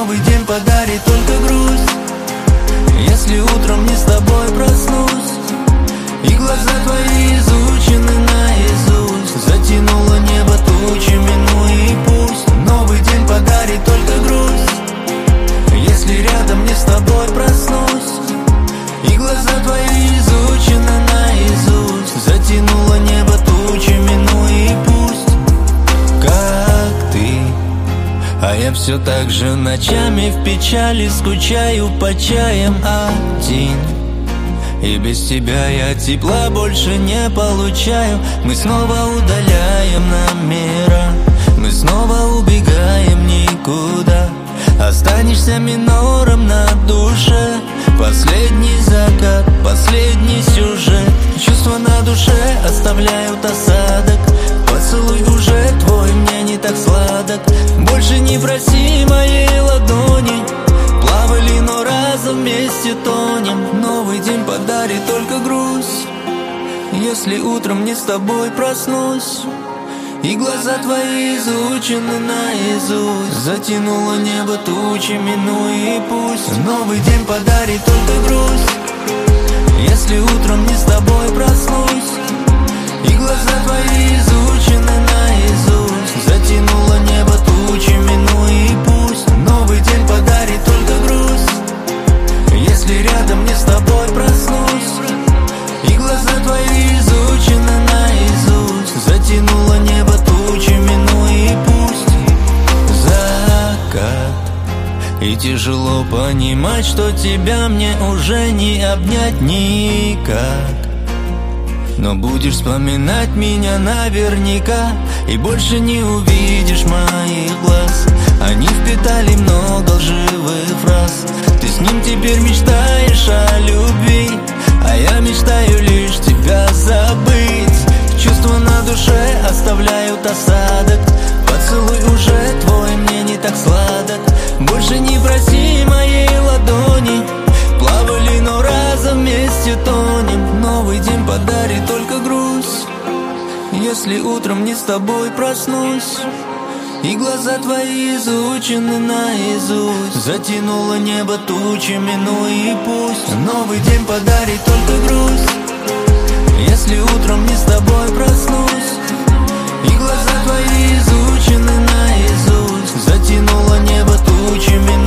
Новый день подарит только грусть. Если утром не с тобой проснусь, и глаза твои изучены наизусть, затянуло небо тучами, ну и пусть. Новый день подарит только грусть. Если рядом не с тобой проснусь, и глаза твои изучены наизусть, затянуло небо тучами, ну и пусть. Как ты, а я все так же ночами в печали скучаю по чаям один. И без тебя я тепла больше не получаю. Мы снова удаляем номера, мы снова убегаем никуда. Останешься минором на душе. Последний закат, последний сюжет. Чувства на душе оставляют осадок. Поцелуй уже твой мне не так сладок. Больше не проси моей ладони. Плавали, но разом вместе тонем. Новый день подарит только грусть. Если утром не с тобой проснусь, и глаза твои изучены наизусть, затянуло небо тучами, ну и пусть. Новый день подарит только грусть. Если утром не с тобой проснусь, и глаза твои изучены наизусть, затянуло небо тучами, ну и пусть. Новый день подарит только грусть. Если рядом не с тобой проснусь, и глаза твои изучены наизусть, затянуло небо тучами, ну и пусть. Закат. И тяжело понимать, что тебя мне уже не обнять никак. Но будешь вспоминать меня наверняка, и больше не увидишь моих глаз. Они впитали много лживых фраз. Ты с ним теперь мечтаешь о любви, а я мечтаю лишь тебя забыть. Чувства на душе оставляют осадок. Поцелуй уже твой мне не так сладок. Больше не проси моей ладони. Плавали, но разом вместе тонем. Новый день подарит только грусть. Если утром не с тобой проснусь, и глаза твои изучены наизусть, затянуло небо тучами, ну и пусть. Новый день подарит только грусть. Если утром не с тобой проснусь, и глаза твои изучены наизусть, затянуло небо тучами,